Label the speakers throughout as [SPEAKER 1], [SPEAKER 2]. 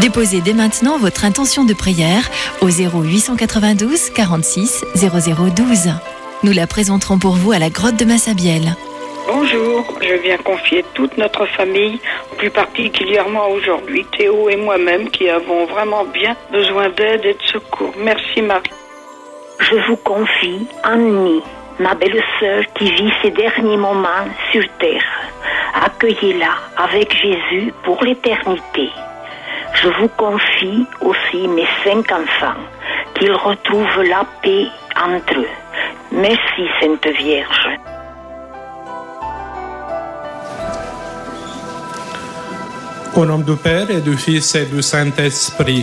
[SPEAKER 1] Déposez dès maintenant votre intention de prière au 0892 46 0012. Nous la présenterons pour vous à la grotte de Massabielle.
[SPEAKER 2] Bonjour, je viens confier toute notre famille, plus particulièrement aujourd'hui Théo et moi-même qui avons vraiment bien besoin d'aide et de secours. Merci Marie.
[SPEAKER 3] Je vous confie Annie, ma belle-sœur qui vit ses derniers moments sur terre. Accueillez-la avec Jésus pour l'éternité. Je vous confie aussi mes 5 enfants, qu'ils retrouvent la paix entre eux. Merci Sainte Vierge.
[SPEAKER 4] Au nom du Père et du Fils et du Saint-Esprit.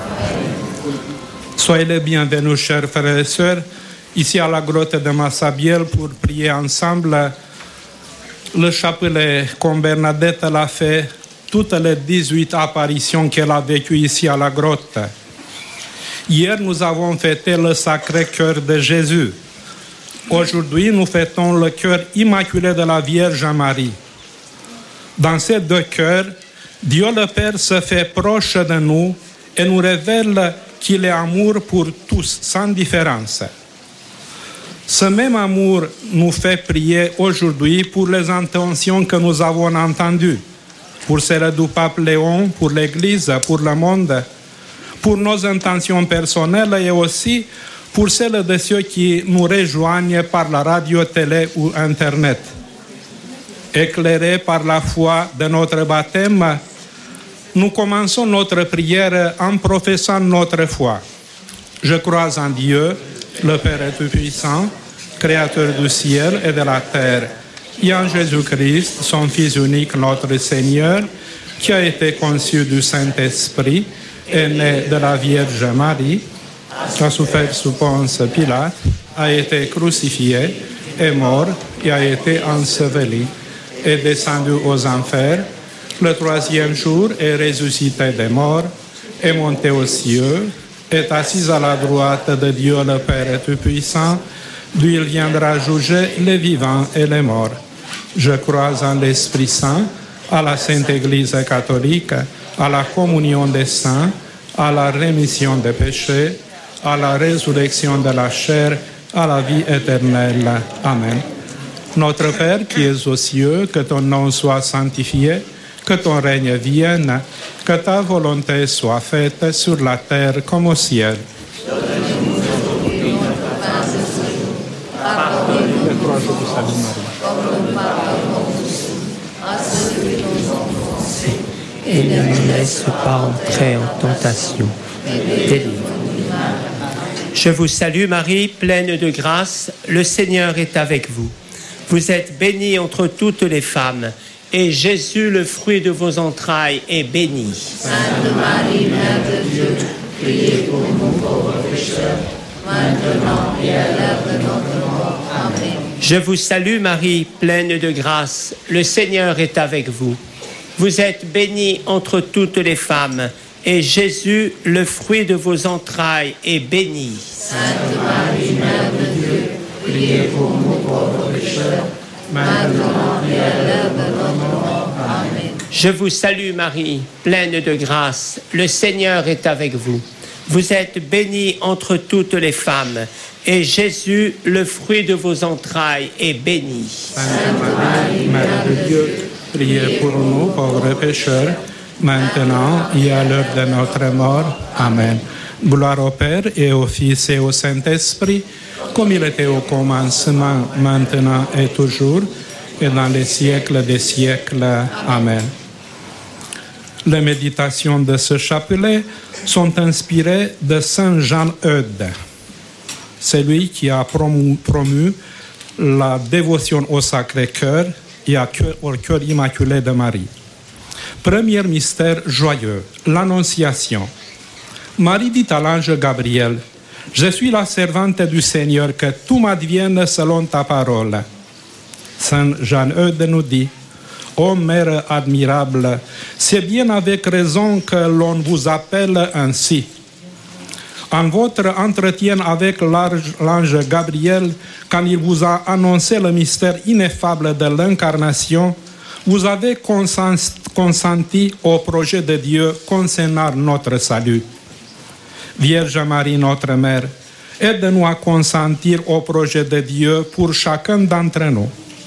[SPEAKER 4] Soyez les bienvenus, chers frères et sœurs, ici à la grotte de Massabielle pour prier ensemble le chapelet comme Bernadette l'a fait toutes les 18 apparitions qu'elle a vécues ici à la grotte. Hier, nous avons fêté le Sacré-Cœur de Jésus. Aujourd'hui, nous fêtons le cœur immaculé de la Vierge Marie. Dans ces 2 cœurs, Dieu le Père se fait proche de nous et nous révèle qu'il est amour pour tous, sans différence. Ce même amour nous fait prier aujourd'hui pour les intentions que nous avons entendues, pour celles du pape Léon, pour l'Église, pour le monde, pour nos intentions personnelles et aussi pour celles de ceux qui nous rejoignent par la radio, télé ou Internet. Éclairés par la foi de notre baptême, nous commençons notre prière en professant notre foi. Je crois en Dieu, le Père Tout-Puissant, Créateur du ciel et de la terre, et en Jésus-Christ, son Fils unique, notre Seigneur, qui a été conçu du Saint-Esprit, est né de la Vierge Marie, a souffert sous Ponce Pilate, a été crucifié, est mort et a été enseveli, est descendu aux enfers, le 3e jour est ressuscité des morts, est monté aux cieux, est assis à la droite de Dieu le Père Tout-Puissant, d'où il viendra juger les vivants et les morts. Je crois en l'Esprit Saint, à la Sainte Église catholique, à la communion des saints, à la rémission des péchés, à la résurrection de la chair, à la vie éternelle. Amen. Notre Père qui es aux cieux, que ton nom soit sanctifié, que ton règne vienne, que ta volonté soit faite sur la terre comme au ciel.
[SPEAKER 5] Et ne nous laisse pas entrer en tentation. Je vous salue Marie, pleine de grâce, le Seigneur est avec vous. Vous êtes bénie entre toutes les femmes, et Jésus, le fruit de vos entrailles, est béni.
[SPEAKER 6] Sainte Marie, Mère de Dieu, priez pour nous pauvres pécheurs, maintenant et à l'heure de notre mort. Amen.
[SPEAKER 5] Je vous salue Marie, pleine de grâce, le Seigneur est avec vous. Vous êtes bénie entre toutes les femmes, et Jésus, le fruit de vos entrailles, est béni.
[SPEAKER 6] Sainte Marie, Mère de Dieu, priez pour nous pauvres pécheurs, maintenant et à l'heure de notre mort. Amen.
[SPEAKER 5] Je vous salue Marie, pleine de grâce, le Seigneur est avec vous. Vous êtes bénie entre toutes les femmes, et Jésus, le fruit de vos entrailles, est béni.
[SPEAKER 4] Sainte Marie, Mère de Dieu, priez pour nous pauvres pécheurs, maintenant et à l'heure de notre mort. Amen. Gloire au Père et au Fils et au Saint-Esprit, comme il était au commencement, maintenant et toujours, et dans les siècles des siècles. Amen. Les méditations de ce chapelet sont inspirées de Saint Jean Eudes. C'est lui qui a promu la dévotion au Sacré-Cœur et au cœur immaculé de Marie. Premier mystère joyeux, l'Annonciation. Marie dit à l'ange Gabriel, « Je suis la servante du Seigneur, que tout m'advienne selon ta parole. » Saint Jean Eudes nous dit, « Ô Mère admirable, c'est bien avec raison que l'on vous appelle ainsi. En votre entretien avec l'ange Gabriel, quand il vous a annoncé le mystère ineffable de l'incarnation, vous avez consenti au projet de Dieu concernant notre salut. Vierge Marie, notre Mère, aide-nous à consentir au projet de Dieu pour chacun d'entre nous.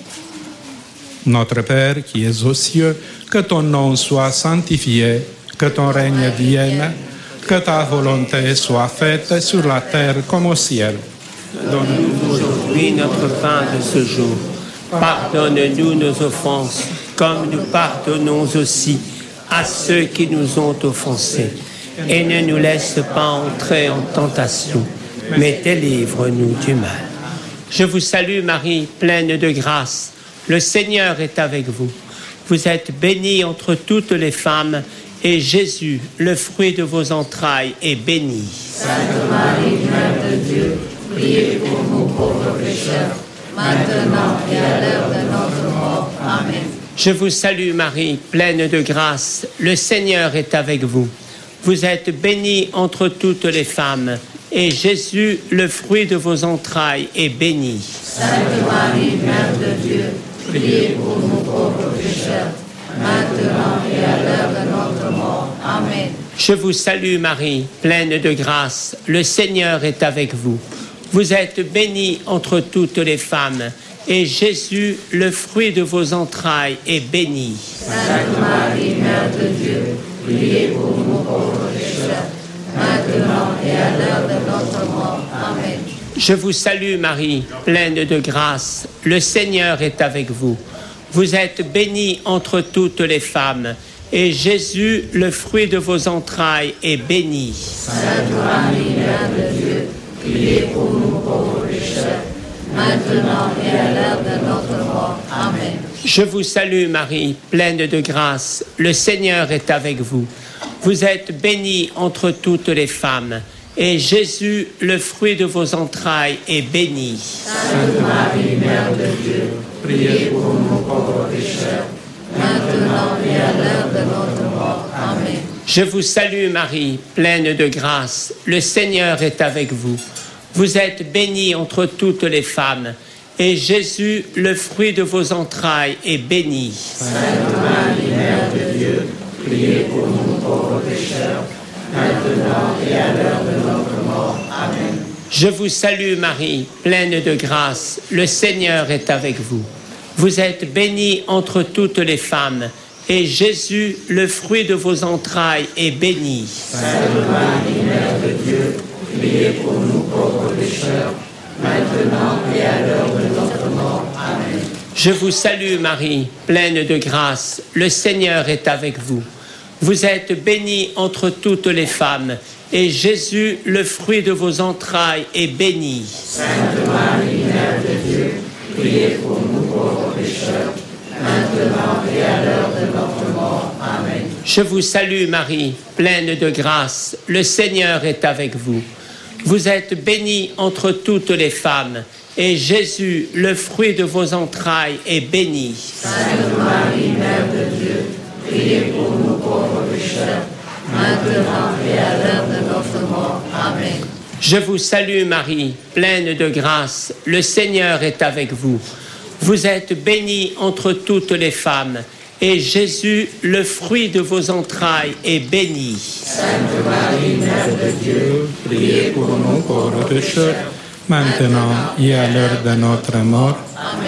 [SPEAKER 4] Notre Père qui es aux cieux, que ton nom soit sanctifié, que ton règne vienne, que ta volonté soit faite sur la terre comme au ciel.
[SPEAKER 5] Donne-nous aujourd'hui notre pain de ce jour. Pardonne-nous nos offenses, comme nous pardonnons aussi à ceux qui nous ont offensés. Et ne nous laisse pas entrer en tentation, mais délivre-nous du mal. Je vous salue Marie, pleine de grâce. Le Seigneur est avec vous. Vous êtes bénie entre toutes les femmes, et Jésus, le fruit de vos entrailles, est béni.
[SPEAKER 6] Sainte Marie, Mère de Dieu, priez pour nous pauvres pécheurs, maintenant et à l'heure de notre mort. Amen.
[SPEAKER 5] Je vous salue Marie, pleine de grâce. Le Seigneur est avec vous. Vous êtes bénie entre toutes les femmes, et Jésus, le fruit de vos entrailles, est béni.
[SPEAKER 6] Sainte Marie, Mère de Dieu, priez pour nous pauvres pécheurs, maintenant et à l'heure de notre mort. Amen.
[SPEAKER 5] Je vous salue Marie, pleine de grâce. Le Seigneur est avec vous. Vous êtes bénie entre toutes les femmes, et Jésus, le fruit de vos entrailles, est béni.
[SPEAKER 6] Sainte Marie, Mère de Dieu, priez pour nous pauvres pécheurs, maintenant et à l'heure de notre mort. Amen.
[SPEAKER 5] Je vous salue Marie, pleine de grâce. Le Seigneur est avec vous. Vous êtes bénie entre toutes les femmes, et Jésus, le fruit de vos entrailles, est béni.
[SPEAKER 6] Sainte Marie, Mère de Dieu, priez pour nous pauvres pécheurs, maintenant et à l'heure de notre mort. Amen.
[SPEAKER 5] Je vous salue Marie, pleine de grâce. Le Seigneur est avec vous. Vous êtes bénie entre toutes les femmes, et Jésus, le fruit de vos entrailles, est béni.
[SPEAKER 6] Sainte Marie, Mère de Dieu, priez pour nous pauvres pécheurs, maintenant et à l'heure de notre mort. Amen.
[SPEAKER 5] Je vous salue Marie, pleine de grâce. Le Seigneur est avec vous. Vous êtes bénie entre toutes les femmes, et Jésus, le fruit de vos entrailles, est béni.
[SPEAKER 6] Sainte Marie, Mère de Dieu, priez pour nous pauvres pécheurs, maintenant et à l'heure de notre mort. Amen.
[SPEAKER 5] Je vous salue Marie, pleine de grâce. Le Seigneur est avec vous. Vous êtes bénie entre toutes les femmes, et Jésus, le fruit de vos entrailles, est béni.
[SPEAKER 6] Sainte Marie, Mère de Dieu, priez pour nous pauvres pécheurs, maintenant et à l'heure de notre mort. Amen.
[SPEAKER 5] Je vous salue Marie, pleine de grâce. Le Seigneur est avec vous. Vous êtes bénie entre toutes les femmes, et Jésus, le fruit de vos entrailles, est béni.
[SPEAKER 6] Sainte Marie, Mère de Dieu, priez pour nous pauvres pécheurs, maintenant et à l'heure de notre mort. Amen.
[SPEAKER 5] Je vous salue Marie, pleine de grâce. Le Seigneur est avec vous. Vous êtes bénie entre toutes les femmes, et Jésus, le fruit de vos entrailles, est béni.
[SPEAKER 6] Sainte Marie, Mère de Dieu, priez pour nous pauvres pécheurs, maintenant et à l'heure de notre mort. Amen.
[SPEAKER 5] Je vous salue Marie, pleine de grâce. Le Seigneur est avec vous. Vous êtes bénie entre toutes les femmes, et Jésus, le fruit de vos entrailles, est béni.
[SPEAKER 6] Sainte Marie, Mère de Dieu, priez pour nous pauvres pécheurs,
[SPEAKER 4] maintenant et à l'heure de notre mort.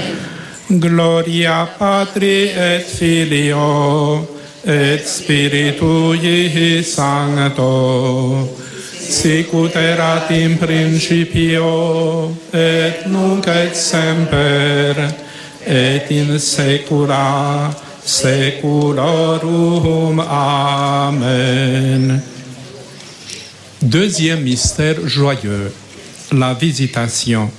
[SPEAKER 6] Amen.
[SPEAKER 4] Gloria Patri et Filio et Spiritui Sancto, sicut erat in principio et nunc et semper et in saecula saeculorum. Amen. Deuxième mystère joyeux, la visitation.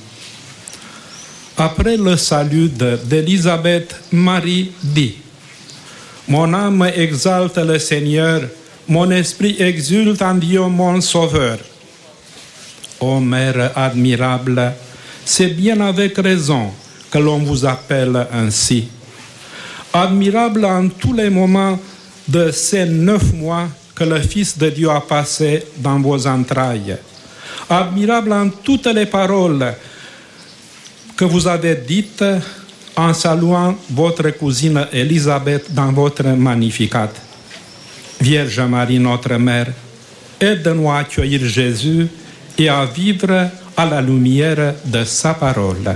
[SPEAKER 4] Après le salut d'Élisabeth, Marie dit: Mon âme exalte le Seigneur, mon esprit exulte en Dieu mon Sauveur. Ô Mère admirable, c'est bien avec raison que l'on vous appelle ainsi. Admirable en tous les moments de ces 9 mois que le Fils de Dieu a passé dans vos entrailles. Admirable en toutes les paroles que vous avez dites en saluant votre cousine Elisabeth dans votre Magnificat. Vierge Marie, notre Mère, aide-nous à accueillir Jésus et à vivre à la lumière de sa parole.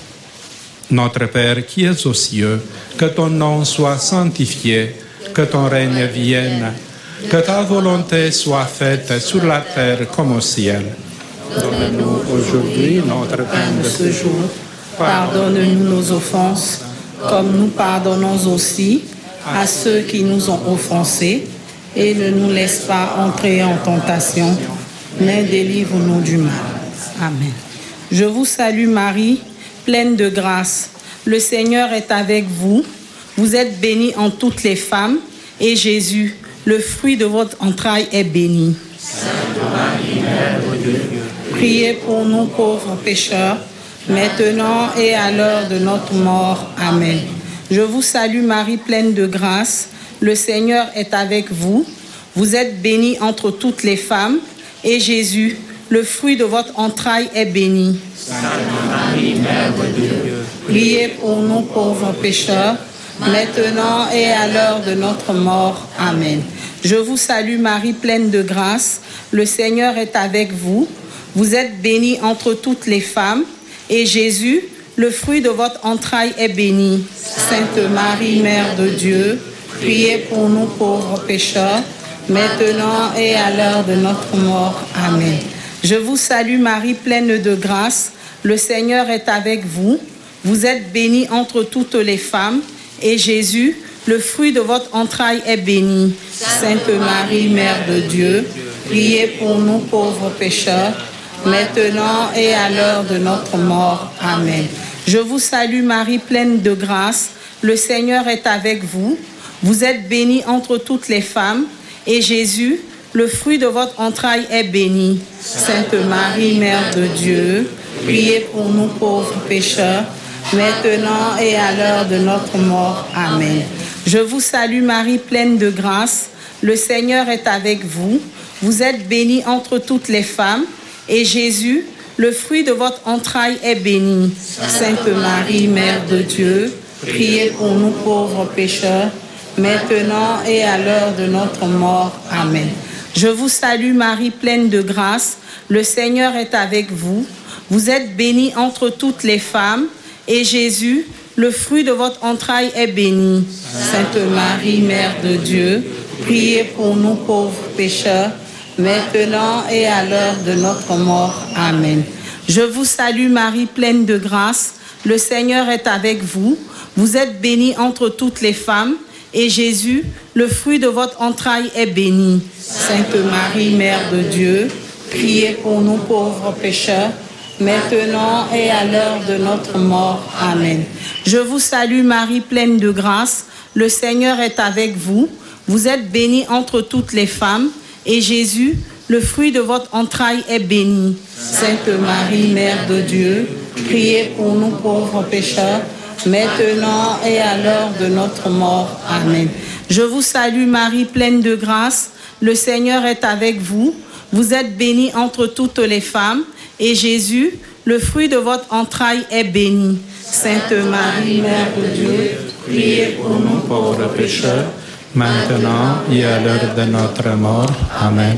[SPEAKER 4] Notre Père qui es aux cieux, que ton nom soit sanctifié, que ton règne vienne, que ta volonté soit faite sur la terre comme au ciel.
[SPEAKER 6] Donne-nous aujourd'hui notre pain de ce jour. Pardonne-nous nos offenses, comme nous pardonnons aussi à ceux qui nous ont offensés. Et ne nous laisse pas entrer en tentation, mais délivre-nous du mal. Amen. Je vous salue Marie, pleine de grâce. Le Seigneur est avec vous. Vous êtes bénie en toutes les femmes, et Jésus, le fruit de votre entraille, est béni.
[SPEAKER 5] Sainte Marie, Mère de Dieu,
[SPEAKER 6] priez pour nous pauvres pécheurs, maintenant et à l'heure de notre mort. Amen. Je vous salue Marie, pleine de grâce. Le Seigneur est avec vous. Vous êtes bénie entre toutes les femmes, et Jésus, le fruit de votre entraille, est béni.
[SPEAKER 5] Sainte Marie, Mère de Dieu,
[SPEAKER 6] priez pour nous pauvres pécheurs, maintenant et à l'heure de notre mort. Amen. Je vous salue Marie, pleine de grâce. Le Seigneur est avec vous. Vous êtes bénie entre toutes les femmes, et Jésus, le fruit de votre entraille, est béni. Sainte Marie, Mère de Dieu, priez pour nous pauvres pécheurs, maintenant et à l'heure de notre mort. Amen. Je vous salue Marie, pleine de grâce. Le Seigneur est avec vous. Vous êtes bénie entre toutes les femmes, et Jésus, le fruit de votre entraille, est béni. Sainte Marie, Mère de Dieu, priez pour nous pauvres pécheurs, maintenant et à l'heure de notre mort. Amen. Je vous salue Marie, pleine de grâce. Le Seigneur est avec vous. Vous êtes bénie entre toutes les femmes, et Jésus, le fruit de votre entraille, est béni. Sainte Marie, Mère de Dieu, priez pour nous pauvres pécheurs, maintenant et à l'heure de notre mort. Amen. Je vous salue Marie, pleine de grâce. Le Seigneur est avec vous. Vous êtes bénie entre toutes les femmes, et Jésus, le fruit de votre entraille, est béni. Sainte Marie, Mère de Dieu, priez pour nous pauvres pécheurs, maintenant et à l'heure de notre mort. Amen. Je vous salue Marie, pleine de grâce. Le Seigneur est avec vous. Vous êtes bénie entre toutes les femmes, et Jésus, le fruit de votre entraille, est béni. Sainte Marie, Mère de Dieu, priez pour nous pauvres pécheurs, maintenant et à l'heure de notre mort. Amen. Je vous salue Marie, pleine de grâce. Le Seigneur est avec vous. Vous êtes bénie entre toutes les femmes, et Jésus, le fruit de votre entraille, est béni. Sainte Marie, Mère de Dieu, priez pour nous pauvres pécheurs, maintenant et à l'heure de notre mort. Amen. Je vous salue Marie, pleine de grâce. Le Seigneur est avec vous. Vous êtes bénie entre toutes les femmes, et Jésus, le fruit de votre entraille, est béni. Sainte Marie, Mère de Dieu, priez pour nous pauvres pécheurs, maintenant et à l'heure de notre mort. Amen. Je vous salue Marie, pleine de grâce. Le Seigneur est avec vous. Vous êtes bénie entre toutes les femmes, et Jésus, le fruit de votre entraille, est béni. Sainte Marie, Mère de Dieu, priez pour nous pauvres pécheurs,
[SPEAKER 4] maintenant et à l'heure de notre mort. Amen.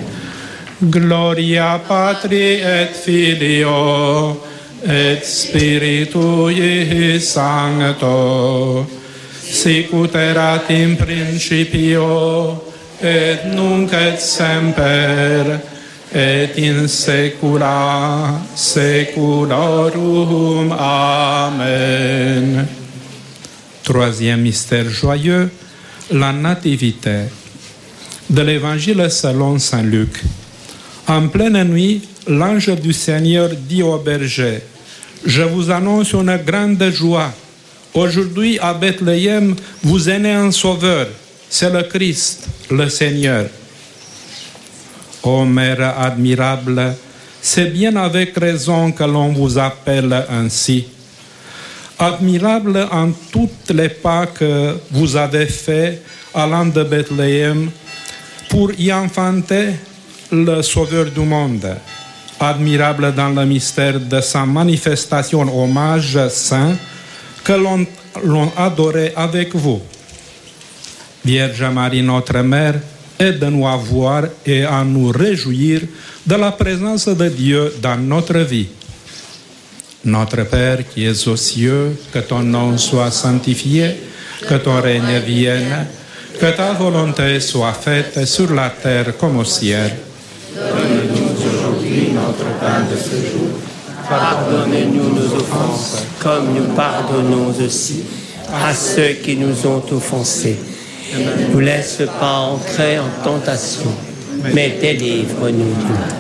[SPEAKER 4] Gloria Patri et Filio et Spiritui Sancto, sicut erat in principio et nunc et semper et in saecula saeculorum. Amen. Troisième mystère joyeux, la nativité. De l'évangile selon saint Luc. En pleine nuit, l'ange du Seigneur dit au berger: je vous annonce une grande joie. Aujourd'hui, à Bethléem, vous est né un sauveur. C'est le Christ, le Seigneur. Ô Mère admirable, c'est bien avec raison que l'on vous appelle ainsi. Admirable en toutes les pas que vous avez faits allant de Bethléem pour y enfanter le Sauveur du monde. Admirable dans le mystère de sa manifestation hommage saint que l'on adorait avec vous. Vierge Marie, notre Mère, aide-nous à voir et à nous réjouir de la présence de Dieu dans notre vie. Notre Père qui es aux cieux, que ton nom soit sanctifié, que ton règne vienne, que ta volonté soit faite sur la terre comme au ciel.
[SPEAKER 5] Donne-nous aujourd'hui notre pain de ce jour. Pardonnez-nous nos offenses, comme nous pardonnons aussi à ceux qui nous ont offensés. Ne nous laisse pas entrer en tentation, mais délivre-nous du mal.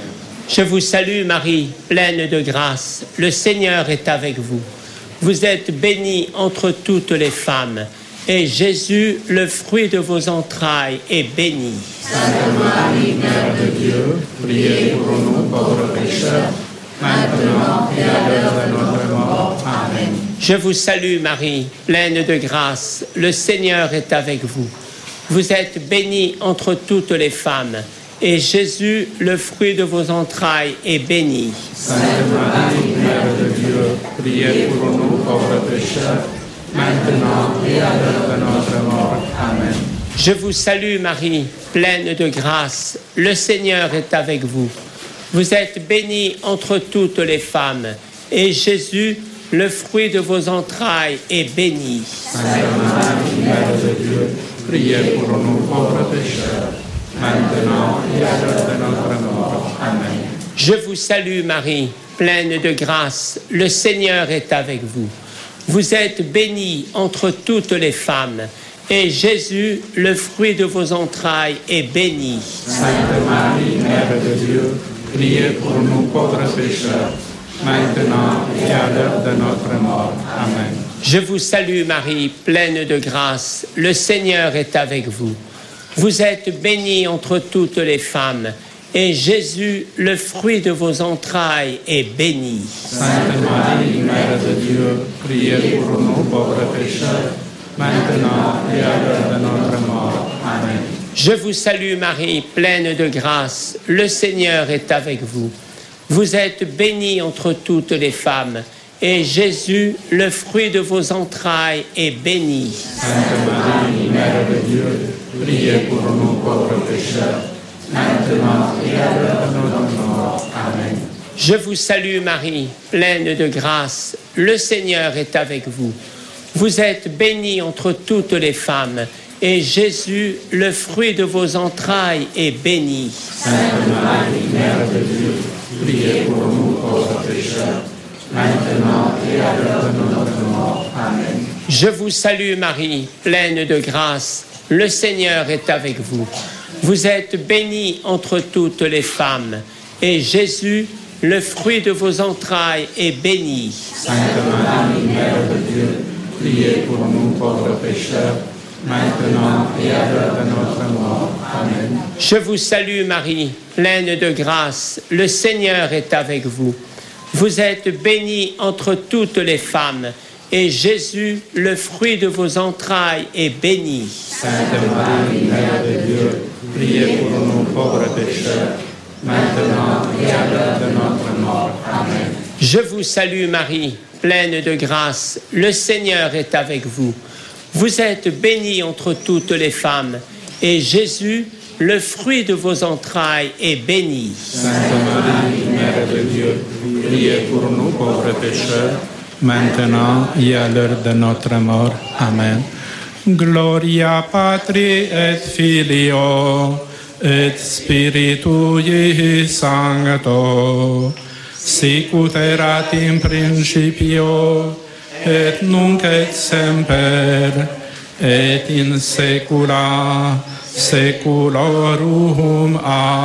[SPEAKER 5] Je vous salue Marie, pleine de grâce, le Seigneur est avec vous. Vous êtes bénie entre toutes les femmes, et Jésus, le fruit de vos entrailles, est béni.
[SPEAKER 7] Sainte Marie, Mère de Dieu, priez pour nous pauvres pécheurs, maintenant et à l'heure de notre mort. Amen.
[SPEAKER 5] Je vous salue Marie, pleine de grâce, le Seigneur est avec vous. Vous êtes bénie entre toutes les femmes, et Jésus, le fruit de vos entrailles, est béni.
[SPEAKER 7] Sainte Marie, Mère de Dieu, priez pour nous pauvres pécheurs, maintenant et à l'heure de notre mort. Amen.
[SPEAKER 5] Je vous salue Marie, pleine de grâce, le Seigneur est avec vous. Vous êtes bénie entre toutes les femmes, et Jésus, le fruit de vos entrailles, est béni.
[SPEAKER 7] Sainte Marie, Mère de Dieu, priez pour nous pauvres pécheurs, maintenant et à l'heure de notre mort. Amen.
[SPEAKER 5] Je vous salue Marie, pleine de grâce, le Seigneur est avec vous. Vous êtes bénie entre toutes les femmes, et Jésus, le fruit de vos entrailles, est béni.
[SPEAKER 7] Sainte Marie, Mère de Dieu, priez pour nous pauvres pécheurs, maintenant et à l'heure de notre mort. Amen.
[SPEAKER 5] Je vous salue Marie, pleine de grâce, le Seigneur est avec vous. Vous êtes bénie entre toutes les femmes, et Jésus, le fruit de vos entrailles, est béni.
[SPEAKER 7] Sainte Marie, Mère de Dieu, priez pour nous pauvres pécheurs, maintenant et à l'heure de notre mort. Amen.
[SPEAKER 5] Je vous salue Marie, pleine de grâce, le Seigneur est avec vous. Vous êtes bénie entre toutes les femmes, et Jésus, le fruit de vos entrailles, est béni.
[SPEAKER 7] Sainte Marie, Mère de Dieu, priez pour nous pauvres pécheurs, maintenant et à l'heure de notre mort. Amen.
[SPEAKER 5] Je vous salue Marie, pleine de grâce, le Seigneur est avec vous. Vous êtes bénie entre toutes les femmes, et Jésus, le fruit de vos entrailles, est béni.
[SPEAKER 7] Sainte Marie, Mère de Dieu, priez pour nous pauvres pécheurs, maintenant et à l'heure de notre mort. Amen.
[SPEAKER 5] Je vous salue Marie, pleine de grâce, le Seigneur est avec vous. Vous êtes bénie entre toutes les femmes, et Jésus, le fruit de vos entrailles, est béni.
[SPEAKER 7] Sainte Marie, Mère de Dieu, priez pour nous pauvres pécheurs, maintenant et à l'heure de notre mort. Amen.
[SPEAKER 5] Je vous salue Marie, pleine de grâce, le Seigneur est avec vous. Vous êtes bénie entre toutes les femmes, et Jésus, le fruit de vos entrailles, est béni.
[SPEAKER 7] Sainte Marie, Mère de Dieu, priez pour nous pauvres pécheurs, maintenant et à l'heure de notre mort. Amen.
[SPEAKER 5] Je vous salue Marie, pleine de grâce, le Seigneur est avec vous. Vous êtes bénie entre toutes les femmes, et Jésus, le fruit de vos entrailles, est béni.
[SPEAKER 7] Sainte Marie, Mère de Dieu, priez pour nous pauvres pécheurs, maintenant et à l'heure de notre mort. Amen.
[SPEAKER 4] Gloria Patri et Filio et Spiritui Sancto, sicut erat in principio et nunc et semper et in saecula saeculorum.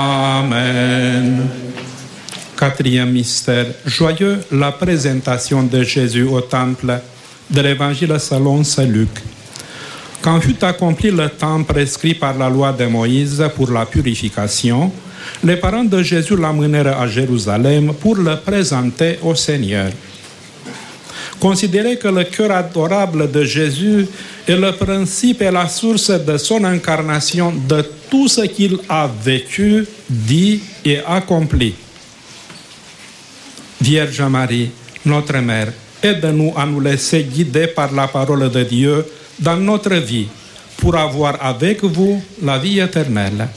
[SPEAKER 4] Amen. Quatrième mystère joyeux, la présentation de Jésus au temple de l'évangile selon saint Luc. Quand fut accompli le temps prescrit par la loi de Moïse pour la purification, les parents de Jésus l'amenèrent à Jérusalem pour le présenter au Seigneur. Considérez que le cœur adorable de Jésus est le principe et la source de son incarnation, de tout ce qu'il a vécu, dit et accompli. Vierge Marie, notre Mère, Aide-nous à nous laisser guider par la parole de Dieu dans notre vie pour avoir avec vous la vie éternelle.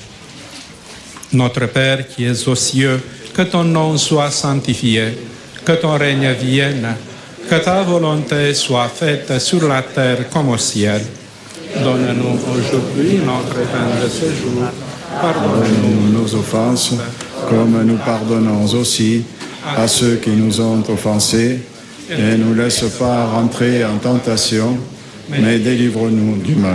[SPEAKER 4] Notre Père qui es aux cieux, que ton nom soit sanctifié, que ton règne vienne, que ta volonté soit faite sur la terre comme au ciel. Donne-nous aujourd'hui notre pain de ce jour.
[SPEAKER 8] Pardonne-nous nos offenses, comme nous pardonnons aussi à ceux qui nous ont offensés. Et ne nous laisse pas rentrer en tentation, mais délivre-nous du mal.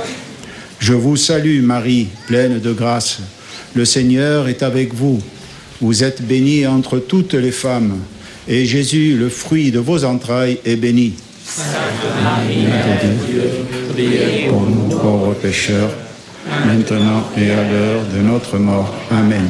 [SPEAKER 8] Je vous salue Marie, pleine de grâce. Le Seigneur est avec vous. Vous êtes bénie entre toutes les femmes, et Jésus, le fruit de vos entrailles, est béni.
[SPEAKER 7] Sainte Marie, Mère de Dieu, priez
[SPEAKER 8] pour nous pauvres pécheurs, maintenant et à l'heure de notre mort. Amen.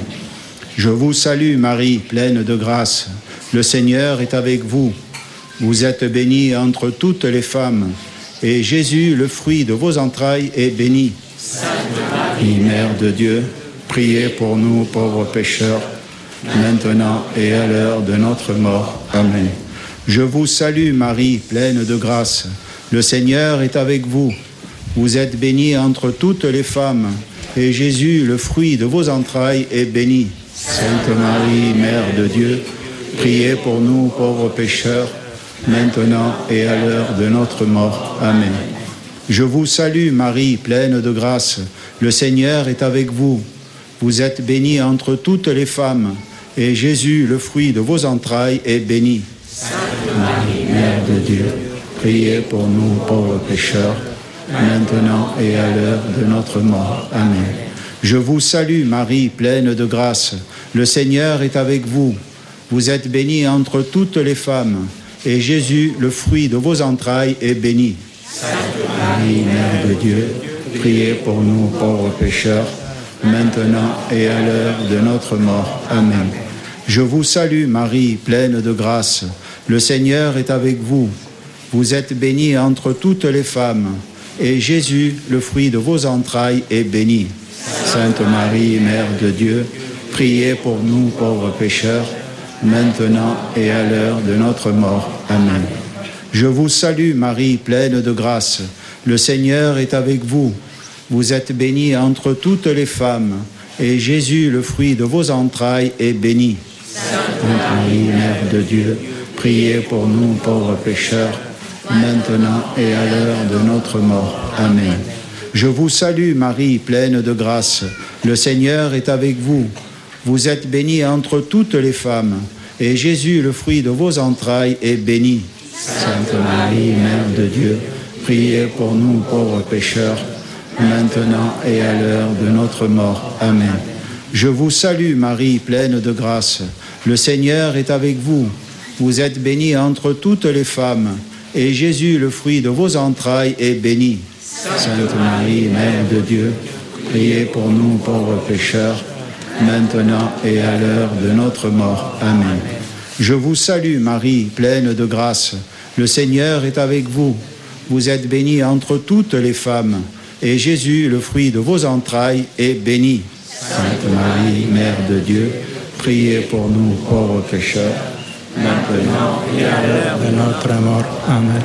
[SPEAKER 8] Je vous salue Marie, pleine de grâce. Le Seigneur est avec vous. Vous êtes bénie entre toutes les femmes, et Jésus, le fruit de vos entrailles, est béni.
[SPEAKER 7] Sainte Marie,
[SPEAKER 8] Mère de Dieu, priez pour nous pauvres pécheurs, maintenant et à l'heure de notre mort. Amen. Je vous salue Marie, pleine de grâce. Le Seigneur est avec vous. Vous êtes bénie entre toutes les femmes, et Jésus, le fruit de vos entrailles, est béni. Sainte Marie, Mère de Dieu, priez pour nous pauvres pécheurs, maintenant et à l'heure de notre mort. Amen. Je vous salue Marie, pleine de grâce. Le Seigneur est avec vous. Vous êtes bénie entre toutes les femmes, et Jésus, le fruit de vos entrailles, est béni.
[SPEAKER 7] Sainte Marie,
[SPEAKER 8] Mère de Dieu, priez pour nous pauvres pécheurs, maintenant et à l'heure de notre mort. Amen. Je vous salue Marie, pleine de grâce. Le Seigneur est avec vous. Vous êtes bénie entre toutes les femmes, et Jésus, le fruit de vos entrailles, est béni.
[SPEAKER 7] Sainte
[SPEAKER 8] Marie, Mère de Dieu, priez pour nous pauvres pécheurs, maintenant et à l'heure de notre mort. Amen. Je vous salue Marie, pleine de grâce. Le Seigneur est avec vous. Vous êtes bénie entre toutes les femmes, et Jésus, le fruit de vos entrailles, est béni. Sainte Marie, Mère de Dieu, priez pour nous pauvres pécheurs, maintenant et à l'heure de notre mort. Amen. Je vous salue Marie, pleine de grâce. Le Seigneur est avec vous. Vous êtes bénie entre toutes les femmes, et Jésus, le fruit de vos entrailles, est béni. Sainte Marie, Mère de Dieu, priez pour nous pauvres pécheurs, maintenant et à l'heure de notre mort. Amen. Je vous salue Marie, pleine de grâce. Le Seigneur est avec vous. Vous êtes bénie entre toutes les femmes, et Jésus, le fruit de vos entrailles, est béni. Sainte Marie, Mère de Dieu, priez pour nous pauvres pécheurs, maintenant et à l'heure de notre mort. Amen. Je vous salue Marie, pleine de grâce. Le Seigneur est avec vous. Vous êtes bénie entre toutes les femmes, et Jésus, le fruit de vos entrailles, est béni. Sainte Marie, Mère de Dieu, priez pour nous pauvres pécheurs, maintenant et à l'heure de notre mort. Amen. Je vous salue Marie, pleine de grâce. Le Seigneur est avec vous. Vous êtes bénie entre toutes les femmes, et Jésus, le fruit de vos entrailles, est béni. Sainte Marie, Mère de Dieu, priez pour nous pauvres pécheurs, maintenant et à l'heure de notre mort. Amen.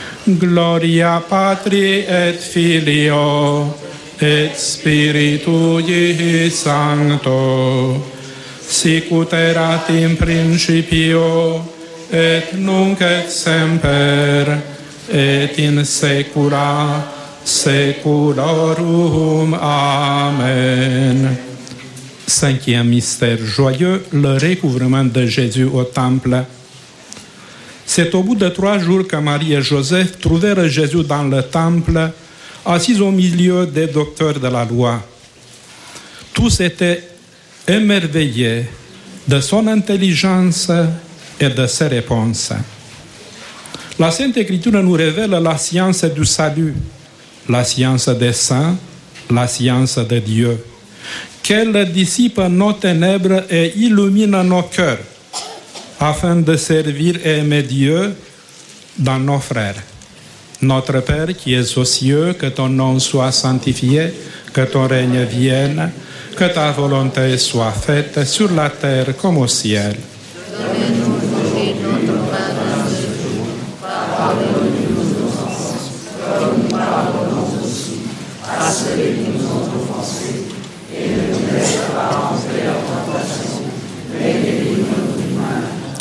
[SPEAKER 4] Gloria Patri et Filio et Spiritui Sancto, sic ut erat in principio et nunc et semper et in saecula saeculorum. Amen. Cinquième mystère joyeux, le recouvrement de Jésus au temple. C'est au bout de 3 jours que Marie et Joseph trouvèrent Jésus dans le temple, assis au milieu des docteurs de la loi. Tous étaient émerveillés de son intelligence et de ses réponses. La Sainte Écriture nous révèle la science du salut, la science des saints, la science de Dieu, qu'elle dissipe nos ténèbres et illumine nos cœurs, afin de servir et aimer Dieu dans nos frères. Notre Père qui es aux cieux, que ton nom soit sanctifié, que ton règne vienne, que ta volonté soit faite sur la terre comme au ciel.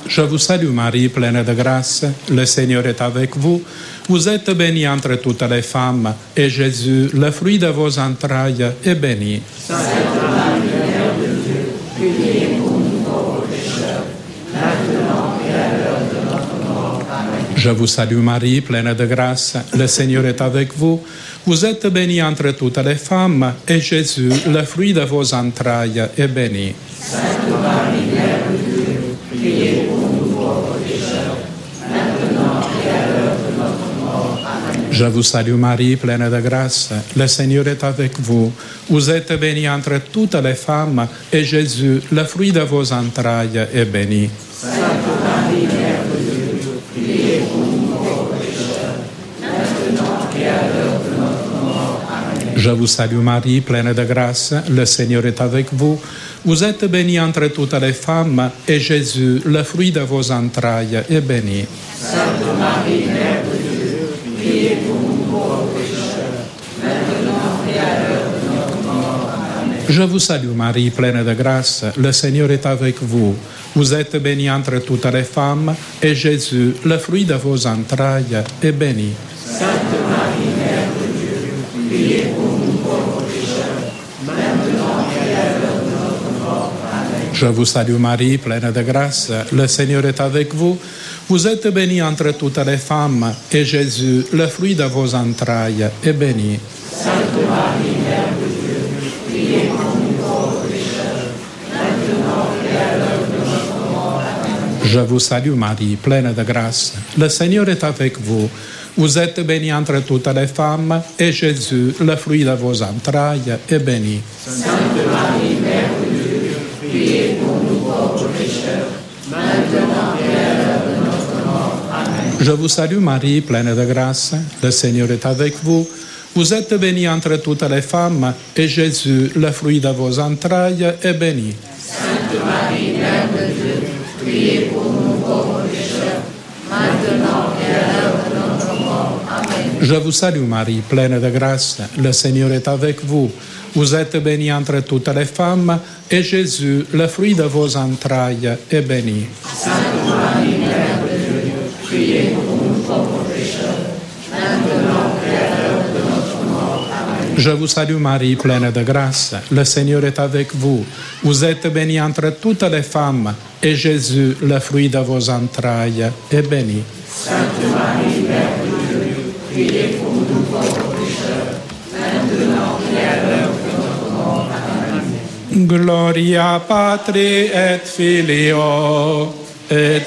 [SPEAKER 4] Je vous salue Marie, pleine de grâce, le Seigneur est avec vous. Vous êtes bénie entre toutes les femmes, et Jésus, le fruit de vos entrailles, est béni.
[SPEAKER 5] Sainte Marie, Mère de Dieu, priez pour nous pauvres pécheurs, maintenant et à l'heure de notre mort. Amen.
[SPEAKER 4] Je vous salue Marie, pleine de grâce, le Seigneur est avec vous. Vous êtes bénie entre toutes les femmes, et Jésus, le fruit de vos entrailles, est béni.
[SPEAKER 5] Sainte Marie, Mère de Dieu, priez pour nous pauvres pécheurs, maintenant et à l'heure de notre mort. Amen.
[SPEAKER 4] Je vous salue Marie, pleine de grâce, le Seigneur est avec vous. Vous êtes bénie entre toutes les femmes, et Jésus, le fruit de vos entrailles, est béni.
[SPEAKER 5] Sainte Marie, Mère de Dieu, priez pour nous pauvres pécheurs, maintenant et à l'heure de notre mort. Amen.
[SPEAKER 4] Je vous salue Marie, pleine de grâce, le Seigneur est avec vous. Vous êtes bénie entre toutes les femmes, et Jésus, le fruit de vos entrailles, est béni.
[SPEAKER 5] Sainte Marie, Mère de Dieu, priez pour nous pauvres pécheurs, maintenant et à l'heure de notre mort. Amen.
[SPEAKER 4] Je vous salue Marie, pleine de grâce, le Seigneur est avec vous. Vous êtes bénie entre toutes les femmes, et Jésus, le fruit de vos entrailles, est béni.
[SPEAKER 5] Sainte Marie, Mère de Dieu, priez pour nous pauvres pécheurs, maintenant et à l'heure de notre mort. Amen.
[SPEAKER 4] Je vous salue Marie, pleine de grâce, le Seigneur est avec vous. Vous êtes bénie entre toutes les femmes, et Jésus, le fruit de vos entrailles, est béni.
[SPEAKER 5] Sainte Marie, Mère de Dieu, priez pour nous pauvres pécheurs, maintenant et à l'heure de notre mort. Amen.
[SPEAKER 4] Je vous salue Marie, pleine de grâce, le Seigneur est avec vous. Vous êtes bénie entre toutes les femmes, et Jésus, le fruit de vos entrailles, est béni.
[SPEAKER 5] Sainte Marie, Mère de Dieu, priez pour nous pauvres pécheurs, maintenant et à l'heure de notre mort. Amen.
[SPEAKER 4] Je vous salue Marie, pleine de grâce, le Seigneur est avec vous. Vous êtes bénie entre toutes les femmes, et Jésus, le fruit de vos entrailles, est béni.
[SPEAKER 5] Sainte Marie, Mère de Dieu, priez pour nous pauvres pécheurs, maintenant et à l'heure de notre mort. Amen.
[SPEAKER 4] Je vous salue Marie, pleine de grâce, le Seigneur est avec vous. Vous êtes bénie entre toutes les femmes, et Jésus, le fruit de vos entrailles, est béni.
[SPEAKER 5] Sainte Marie, Mère de Dieu, priez pour nous pauvres pécheurs, maintenant et à l'heure de notre mort. Amen.
[SPEAKER 4] Je vous salue Marie, pleine de grâce, le Seigneur est avec vous. Vous êtes bénie entre toutes les femmes, et Jésus, le fruit de vos entrailles, est béni.
[SPEAKER 5] Sainte Marie, Mère de Dieu, priez pour nous pauvres pécheurs, maintenant et à l'heure de notre mort. Amen.
[SPEAKER 4] Gloria Patri et Filio et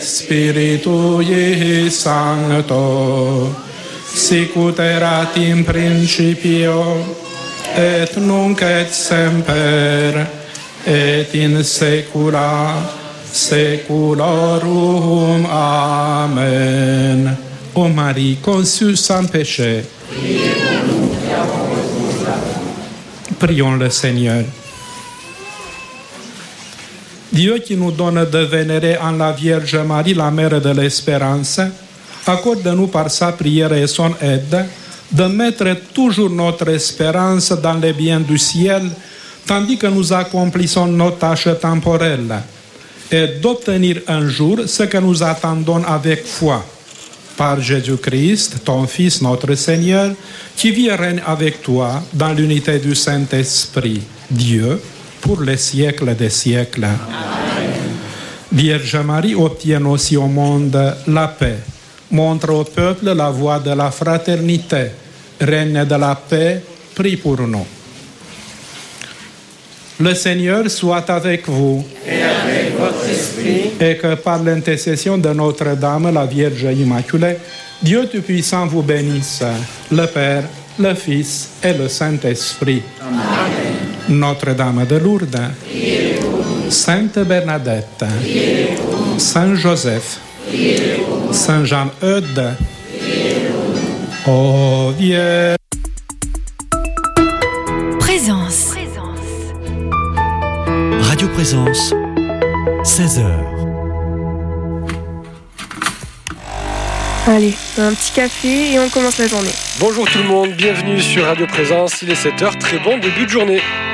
[SPEAKER 4] Spiritui Sancto, sicut erat in principio et nunc et semper et in saecula saeculorum. Amen. Ô Marie, conçue sans péché, prions le Seigneur. Dieu qui nous donne de vénérer en la Vierge Marie, la Mère de l'Espérance, accorde-nous par sa prière et son aide de mettre toujours notre espérance dans les biens du ciel, tandis que nous accomplissons nos tâches temporelles, et d'obtenir un jour ce que nous attendons avec foi. Par Jésus-Christ, ton Fils, notre Seigneur, qui vit et règne avec toi dans l'unité du Saint-Esprit, Dieu, pour les siècles des siècles. Amen. Vierge Marie, obtiens aussi au monde la paix. Montre au peuple la voie de la fraternité. Reine de la paix, prie pour nous. Le Seigneur soit avec vous.
[SPEAKER 5] Et avec votre esprit.
[SPEAKER 4] Et que par l'intercession de Notre-Dame, la Vierge Immaculée, Dieu Tout-Puissant vous bénisse, le Père, le Fils et le Saint-Esprit.
[SPEAKER 5] Amen.
[SPEAKER 4] Notre-Dame de Lourdes, Sainte Bernadette, Saint Joseph, Saint Jean-Eudes, ô Vierge.
[SPEAKER 1] Présence.
[SPEAKER 9] Radio Présence, 16h.
[SPEAKER 10] Allez, un petit café et on commence la journée.
[SPEAKER 11] Bonjour tout le monde, bienvenue sur Radio Présence, il est 7h, très bon début de journée.